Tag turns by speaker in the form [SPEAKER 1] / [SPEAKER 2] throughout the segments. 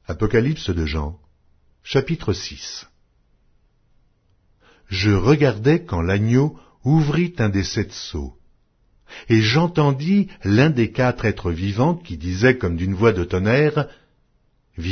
[SPEAKER 1] Apocalypse de Jean, chapitre 6. Je regardais quand l'agneau ouvrit un des 7 sceaux, et j'entendis l'un des 4 êtres vivants qui disait comme d'une voix de tonnerre, « Viens !»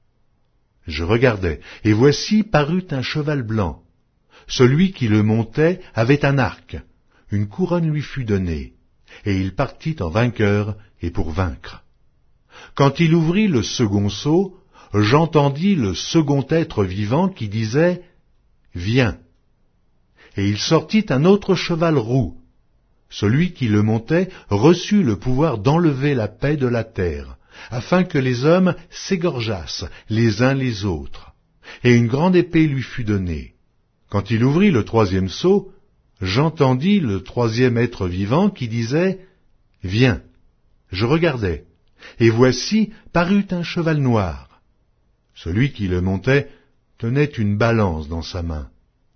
[SPEAKER 1] Je regardai, et voici parut un cheval blanc. Celui qui le montait avait un arc, une couronne lui fut donnée, et il partit en vainqueur et pour vaincre. Quand il ouvrit le second sceau, j'entendis le second être vivant qui disait « Viens !» Et il sortit un autre cheval roux. Celui qui le montait reçut le pouvoir d'enlever la paix de la terre, afin que les hommes s'égorgeassent les uns les autres. Et une grande épée lui fut donnée. Quand il ouvrit le 3e sceau, j'entendis le 3e être vivant qui disait « Viens !» Je regardai, et voici parut un cheval noir. Celui qui le montait tenait une balance dans sa main.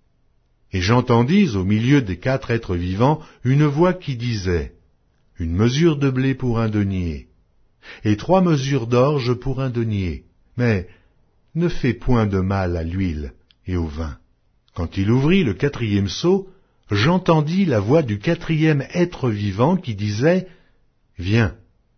[SPEAKER 1] Et j'entendis au milieu des 4 êtres vivants une voix qui disait « Une mesure de blé pour un denier, et 3 mesures d'orge pour un denier, mais ne fais point de mal à l'huile et au vin. » Quand il ouvrit le 4e sceau, j'entendis la voix du 4e être vivant qui disait « Viens !»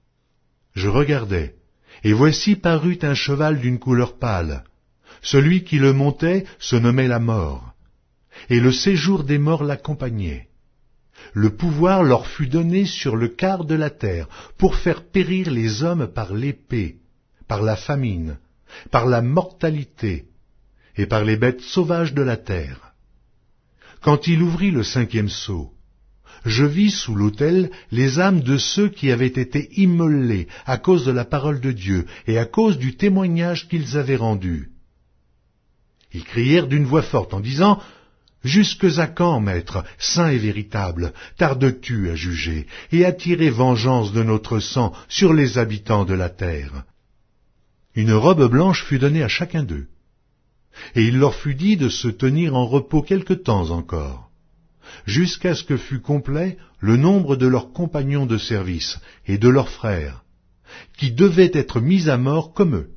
[SPEAKER 1] Je regardai, et voici parut un cheval d'une couleur pâle. Celui qui le montait se nommait la mort, et le séjour des morts l'accompagnait. Le pouvoir leur fut donné sur le quart de la terre, pour faire périr les hommes par l'épée, par la famine, par la mortalité, et par les bêtes sauvages de la terre. Quand il ouvrit le 5e sceau, je vis sous l'autel les âmes de ceux qui avaient été immolés à cause de la parole de Dieu et à cause du témoignage qu'ils avaient rendu. Ils crièrent d'une voix forte en disant « Jusque à quand, Maître, saint et véritable, tardes-tu à juger et à tirer vengeance de notre sang sur les habitants de la terre ?» Une robe blanche fut donnée à chacun d'eux, et il leur fut dit de se tenir en repos quelque temps encore, jusqu'à ce que fût complet le nombre de leurs compagnons de service et de leurs frères, qui devaient être mis à mort comme eux.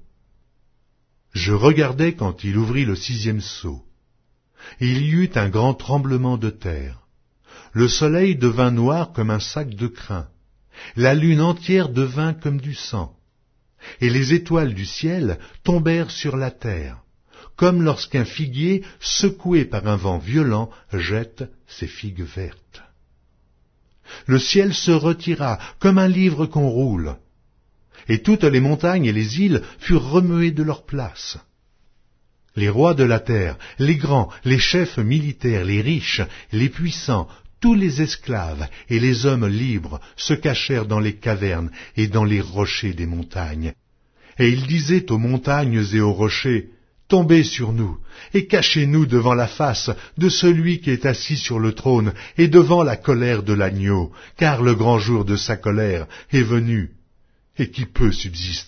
[SPEAKER 1] Je regardai quand il ouvrit le 6e sceau. Il y eut un grand tremblement de terre. Le soleil devint noir comme un sac de crin. La lune entière devint comme du sang. Et les étoiles du ciel tombèrent sur la terre, comme lorsqu'un figuier, secoué par un vent violent, jette ses figues vertes. Le ciel se retira comme un livre qu'on roule, et toutes les montagnes et les îles furent remuées de leur place. Les rois de la terre, les grands, les chefs militaires, les riches, les puissants, tous les esclaves et les hommes libres se cachèrent dans les cavernes et dans les rochers des montagnes. Et ils disaient aux montagnes et aux rochers, « Tombez sur nous, et cachez-nous devant la face de celui qui est assis sur le trône et devant la colère de l'agneau, car le grand jour de sa colère est venu, et qui peut subsister ?»